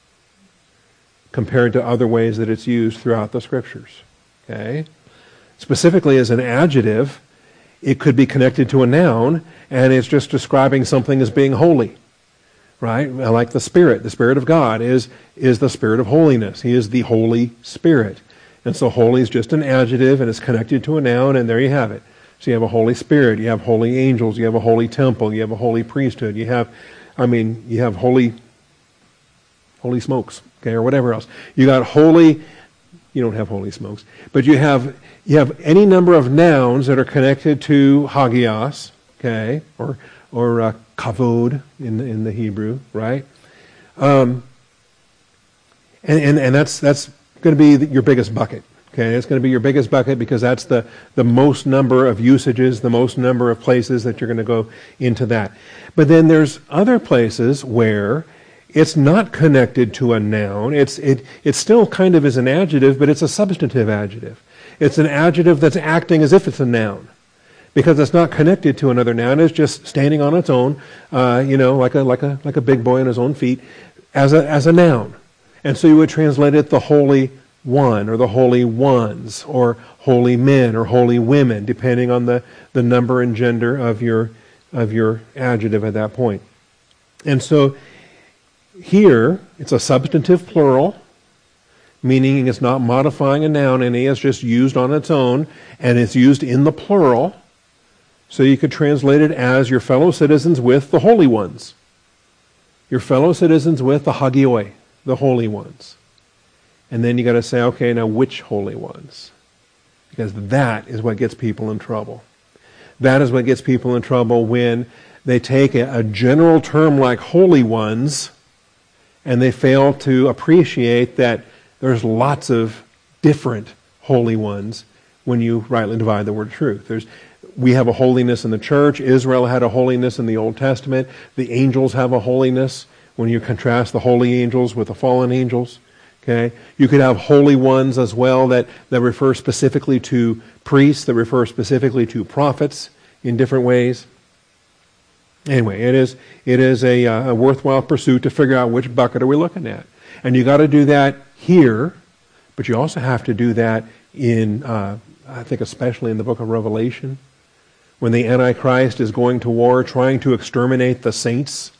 compared to other ways that it's used throughout the Scriptures? Okay, specifically as an adjective, it could be connected to a noun, and it's just describing something as being holy, right? Like the Spirit. The Spirit of God is, is the Spirit of holiness. He is the Holy Spirit. And so holy is just an adjective, and it's connected to a noun, and there you have it. So you have a Holy Spirit, you have holy angels, you have a holy temple, you have a holy priesthood, you have, I mean, you have holy, holy smokes, okay, or whatever else. You got holy, you don't have holy smokes, but you have, you have any number of nouns that are connected to hagios, okay, or, or uh, kavod in, in the Hebrew, right? Um, and, and, and that's, that's going to be the, your biggest bucket. Okay, it's going to be your biggest bucket because that's the, the most number of usages, the most number of places that you're going to go into that. But then there's other places where it's not connected to a noun. It's, it, it still kind of is an adjective, but it's a substantive adjective. It's an adjective that's acting as if it's a noun because it's not connected to another noun. It's just standing on its own, uh, you know, like a, like a, like a big boy on his own feet as a, as a noun. And so you would translate it the Holy One, or the holy ones, or holy men, or holy women, depending on the, the number and gender of your of your adjective at that point. And so here it's a substantive plural, meaning it's not modifying a noun any, it's just used on its own, and it's used in the plural. So you could translate it as your fellow citizens with the holy ones. Your fellow citizens with the hagioi, the holy ones. And then you got to say, okay, now which holy ones? Because that is what gets people in trouble. That is what gets people in trouble when they take a, a general term like holy ones and they fail to appreciate that there's lots of different holy ones when you rightly divide the word of truth. There's, we have a holiness in the church. Israel had a holiness in the Old Testament. The angels have a holiness when you contrast the holy angels with the fallen angels. Okay, you could have holy ones as well that, that refer specifically to priests, that refer specifically to prophets in different ways. Anyway, it is it is a, a worthwhile pursuit to figure out which bucket are we looking at, and you got to do that here, but you also have to do that in uh, I think especially in the book of Revelation, when the Antichrist is going to war, trying to exterminate the saints.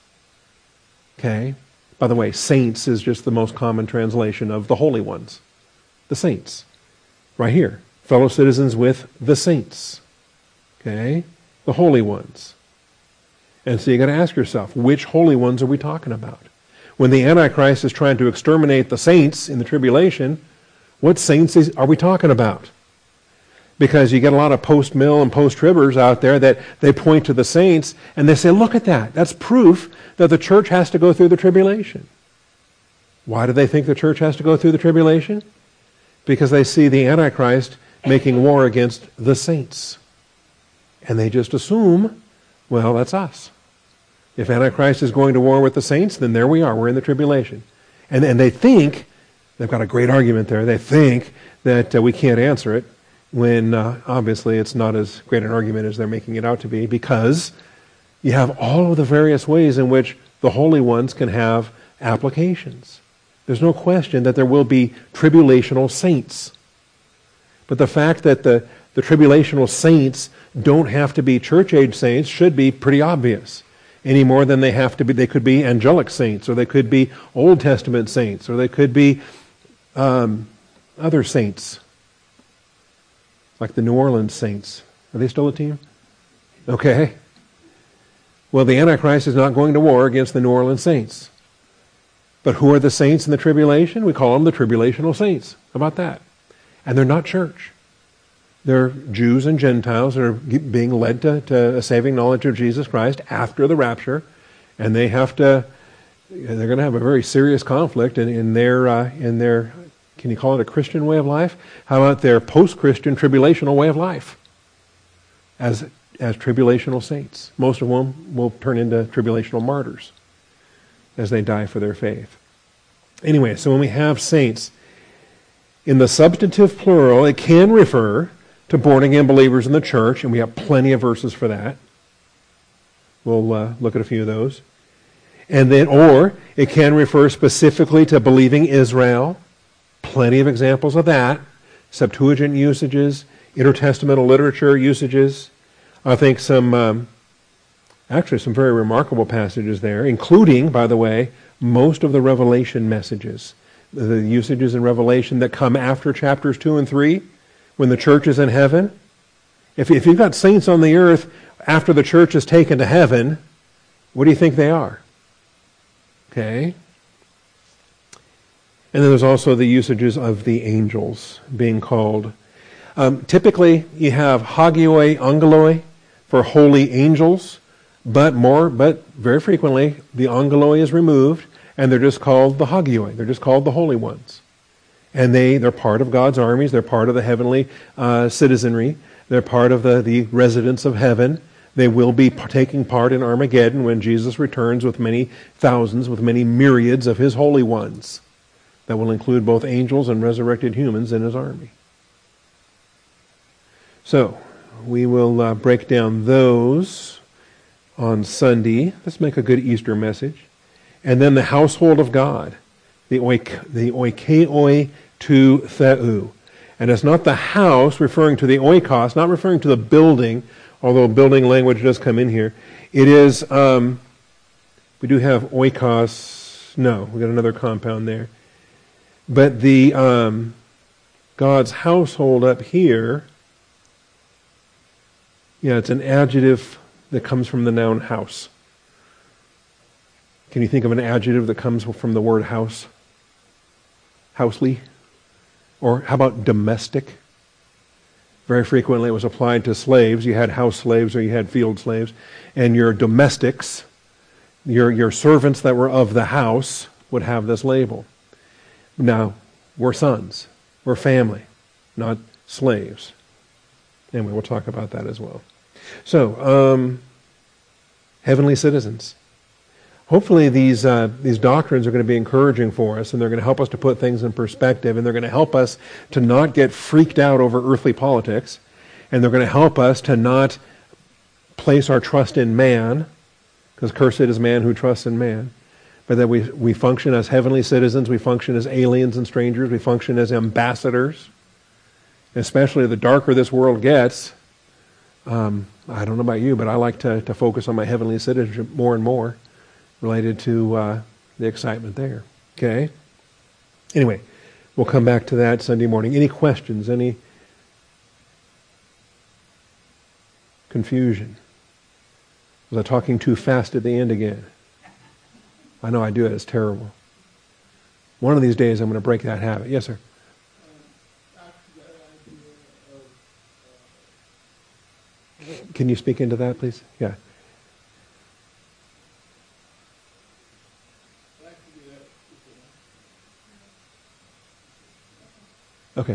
Okay. By the way, saints is just the most common translation of the holy ones. The saints. Right here. Fellow citizens with the saints. Okay? The holy ones. And so you got to ask yourself, which holy ones are we talking about? When the Antichrist is trying to exterminate the saints in the tribulation, what saints is, are we talking about? Because you get a lot of post-mill and post-tribbers out there that they point to the saints and they say, look at that. That's proof that the church has to go through the tribulation. Why do they think the church has to go through the tribulation? Because they see the Antichrist making war against the saints. And they just assume, well, that's us. If Antichrist is going to war with the saints, then there we are. We're in the tribulation. And, and they think, they've got a great argument there, they think that uh, we can't answer it. When uh, obviously it's not as great an argument as they're making it out to be, because you have all of the various ways in which the holy ones can have applications. There's no question that there will be tribulational saints. But the fact that the, the tribulational saints don't have to be church-age saints should be pretty obvious. Any more than they have to be, they could be angelic saints, or they could be Old Testament saints, or they could be um, other saints. Like the New Orleans Saints. Are they still a team? Okay. Well, the Antichrist is not going to war against the New Orleans Saints. But who are the saints in the tribulation? We call them the tribulational saints. How about that? And they're not church. They're Jews and Gentiles that are being led to, to a saving knowledge of Jesus Christ after the rapture. And they have to, they're going to have a very serious conflict in, in their, uh, in their, can you call it a Christian way of life? How about their post-Christian tribulational way of life? As, as tribulational saints. Most of them will turn into tribulational martyrs as they die for their faith. Anyway, so when we have saints, in the substantive plural, it can refer to born-again believers in the church, and we have plenty of verses for that. We'll uh, look at a few of those. And then, or it can refer specifically to believing Israel. Plenty of examples of that. Septuagint usages, intertestamental literature usages. I think some, um, actually some very remarkable passages there, including, by the way, most of the Revelation messages. The usages in Revelation that come after chapters two and three, when the church is in heaven. If, if you've got saints on the earth after the church is taken to heaven, what do you think they are? Okay. And then there's also the usages of the angels being called. Um, typically, you have hagioi, angeloi for holy angels, but more, but very frequently, the angeloi is removed, and they're just called the hagioi. They're just called the holy ones. And they, they're part of God's armies. They're part of the heavenly uh, citizenry. They're part of the, the residents of heaven. They will be taking part in Armageddon when Jesus returns with many thousands, with many myriads of his holy ones. That will include both angels and resurrected humans in his army. So, we will uh, break down those on Sunday. Let's make a good Easter message. And then the household of God, the oik, the oikeoi tu theou. And it's not the house referring to the oikos, not referring to the building, although building language does come in here. It is, um, we do have oikos, no, we got another compound there. But the um, God's household up here, yeah, it's an adjective that comes from the noun house. Can you think of an adjective that comes from the word house? Housely? Or how about domestic? Very frequently it was applied to slaves. You had house slaves or you had field slaves. And your domestics, your, your servants that were of the house, would have this label. Now, we're sons. We're family, not slaves. Anyway, we'll talk about that as well. So, um, heavenly citizens. Hopefully these uh, these doctrines are going to be encouraging for us, and they're going to help us to put things in perspective, and they're going to help us to not get freaked out over earthly politics, and they're going to help us to not place our trust in man, because cursed is man who trusts in man, but that we, we function as heavenly citizens, we function as aliens and strangers, we function as ambassadors. Especially the darker this world gets, um, I don't know about you, but I like to, to focus on my heavenly citizenship more and more, related to uh, the excitement there. Okay? Anyway, we'll come back to that Sunday morning. Any questions? Any confusion? Was I talking too fast at the end again? I know I do it. It's terrible. One of these days I'm going to break that habit. Yes, sir? Can you speak into that, please? Yeah. Okay.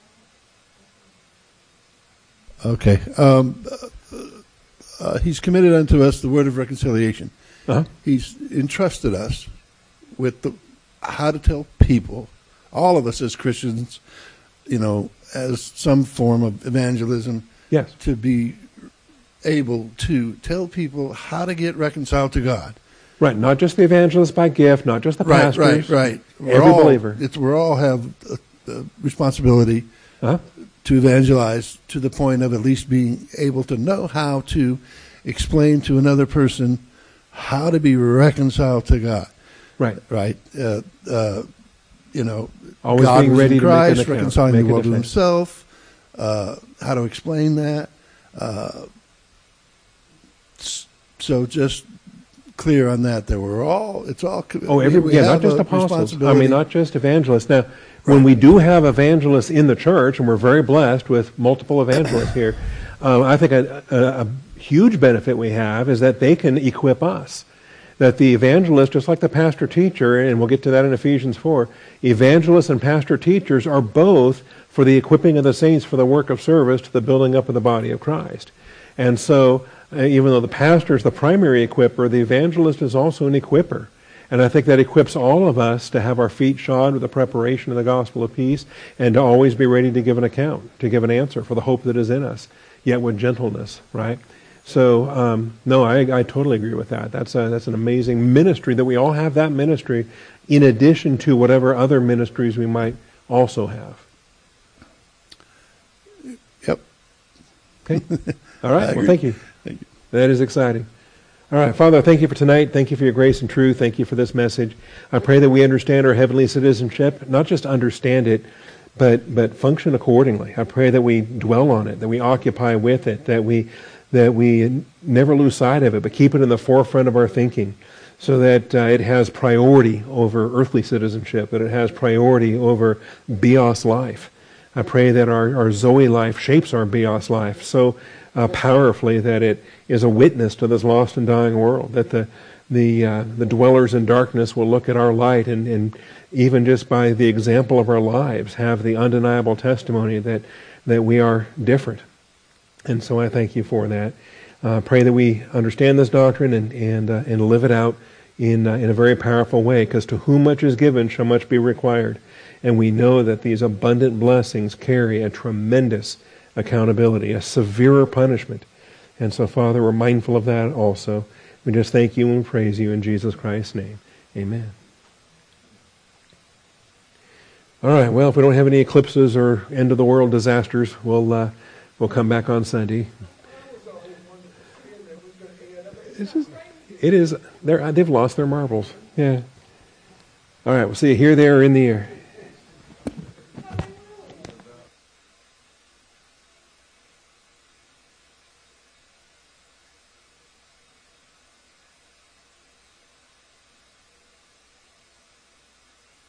Okay. Um, uh, he's committed unto us the word of reconciliation. Uh-huh. He's entrusted us with the how to tell people, all of us as Christians, you know, as some form of evangelism, Yes. to be able to tell people how to get reconciled to God. Right, not just the evangelist by gift, not just the Right, pastors. right, right. We're Every all, believer. It's, we all have a, a responsibility Uh-huh. to evangelize to the point of at least being able to know how to explain to another person how to be reconciled to God. Right. Right. Uh, uh, you know, Always God being was ready in to make an Christ, account, reconciling make the a world to defense. himself, uh, how to explain that. Uh, s- so just clear on that, that we're all, it's all, Oh, every, we yeah, not have just a apostles. I responsibility. mean, not just evangelists. Now, when we do have evangelists in the church, and we're very blessed with multiple evangelists here, um, I think a, a, a huge benefit we have is that they can equip us. That the evangelist, just like the pastor-teacher, and we'll get to that in Ephesians four, evangelists and pastor-teachers are both for the equipping of the saints for the work of service to the building up of the body of Christ. And so, uh, even though the pastor is the primary equipper, the evangelist is also an equipper. And I think that equips all of us to have our feet shod with the preparation of the gospel of peace and to always be ready to give an account, to give an answer for the hope that is in us, yet with gentleness, right? So, um, no, I, I totally agree with that. That's a, that's an amazing ministry, that we all have that ministry in addition to whatever other ministries we might also have. Yep. Okay? All right. Well, agree. thank you. Thank you. That is exciting. All right, Father, thank you for tonight. Thank you for your grace and truth. Thank you for this message. I pray that we understand our heavenly citizenship, not just understand it, but but function accordingly. I pray that we dwell on it, that we occupy with it, that we that we never lose sight of it, but keep it in the forefront of our thinking, so that uh, it has priority over earthly citizenship, that it has priority over bios life. I pray that our, our Zoe life shapes our bios life so uh, powerfully that it is a witness to this lost and dying world, that the the uh, the dwellers in darkness will look at our light and, and even just by the example of our lives have the undeniable testimony that, that we are different. And so I thank you for that. Uh, pray that we understand this doctrine and and, uh, and live it out in, uh, in a very powerful way, because to whom much is given shall much be required. And we know that these abundant blessings carry a tremendous accountability, a severer punishment. And so, Father, we're mindful of that also. We just thank you and praise you in Jesus Christ's name. Amen. All right, well, if we don't have any eclipses or end-of-the-world disasters, we'll uh, we'll come back on Sunday. It's just, it is, they're, they've lost their marbles. Yeah. All right, we'll see you here, there, or in the air.